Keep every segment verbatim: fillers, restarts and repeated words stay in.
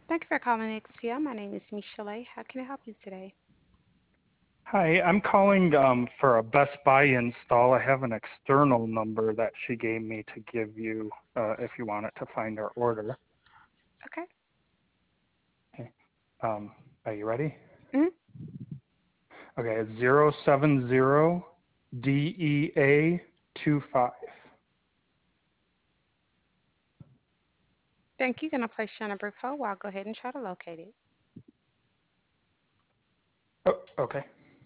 Thank you for calling X P L. My name is Michelle. How can I help you today? Hi, I'm calling um, for a Best Buy install. I have an external number that she gave me to give you uh, if you want it to find our order. Okay. Okay. Um, are you ready? hmm Okay, it's zero seven zero D E A two five. Thank you. Going to place you on a brief hold while I'll go ahead and try to locate it. Oh, okay.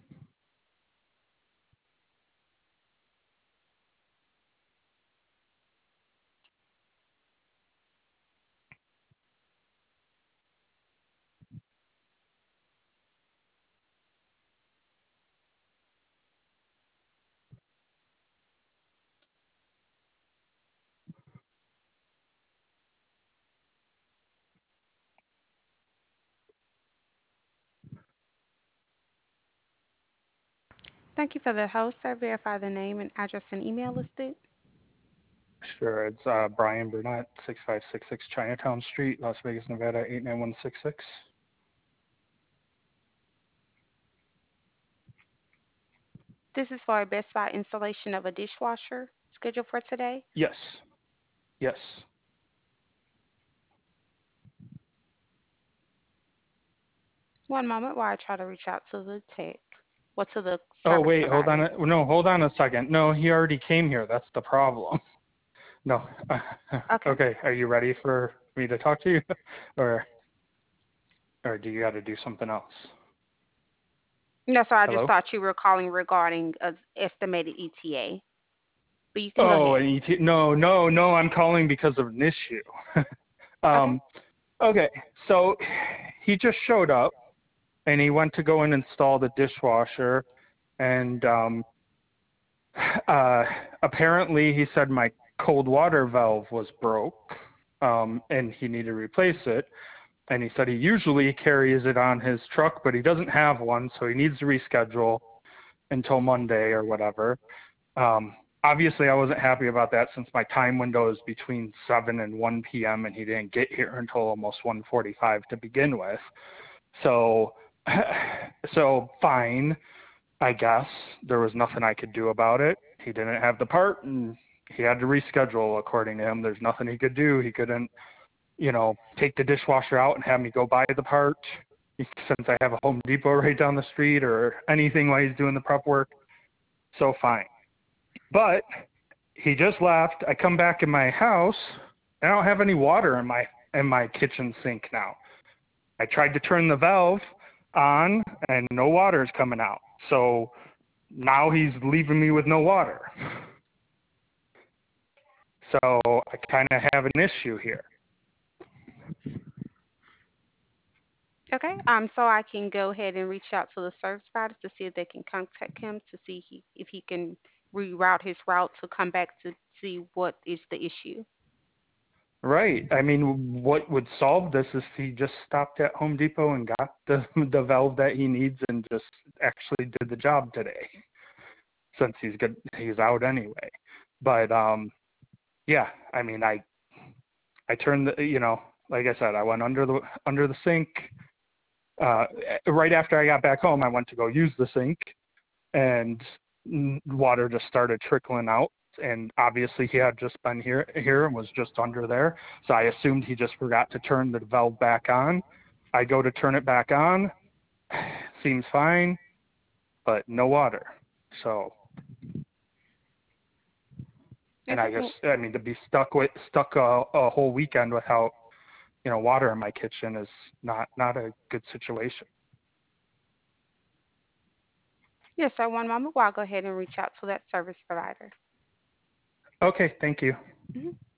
Thank you for the hold, sir. Verify the name and address and email listed. Sure, it's uh, Brian Burnett, six five six six Chinatown Street, Las Vegas, Nevada, eight nine one six six. This is for a Best Buy installation of a dishwasher scheduled for today. Yes, yes. One moment while I try to reach out to the tech, or to the Oh, service wait, hold on. provider. A, no, hold on a second. No, he already came here. That's the problem. No. Okay. Okay. Are you ready for me to talk to you, or or do you got to do something else? No, sir. I just Hello. thought you were calling regarding an estimated E T A, but you can go Oh, ahead. an E T. No, no, no. I'm calling because of an issue. Okay. um. Okay. So he just showed up and he went to go and install the dishwasher, and um, uh, apparently he said my cold water valve was broke, um, and he needed to replace it. And he said he usually carries it on his truck, but he doesn't have one, so he needs to reschedule until Monday or whatever. Um, obviously, I wasn't happy about that since my time window is between seven and one p m and he didn't get here until almost one forty-five to begin with. So, so fine, I guess. There was nothing I could do about it. He didn't have the part, and he had to reschedule according to him. There's nothing he could do. He couldn't you know, take the dishwasher out and have me go buy the part since I have a Home Depot right down the street or anything while he's doing the prep work. So fine. But he just left. I come back in my house and I don't have any water in my in my kitchen sink now. I tried to turn the valve on and no water is coming out. So now he's leaving me with no water. So I kind of have an issue here. Okay, um, so I can go ahead and reach out to the service providers to see if they can contact him to see he, if he can reroute his route to come back to see what is the issue. Right. I mean, what would solve this is he just stopped at Home Depot and got the the valve that he needs and just actually did the job today, since he's good he's out anyway. But um yeah, I mean, I I turned the you know, like I said, I went under the under the sink uh right after I got back home. I went to go use the sink and water just started trickling out, and obviously he had just been here here and was just under there, so I assumed he just forgot to turn the valve back on. I go to turn it back on, seems fine, but no water. So, and Okay, I just mm, I mean to be stuck with stuck a, a whole weekend without you know water in my kitchen is not not a good situation. yes, sir. One moment while I'll go ahead and reach out to that service provider. Okay, thank you. Mhm.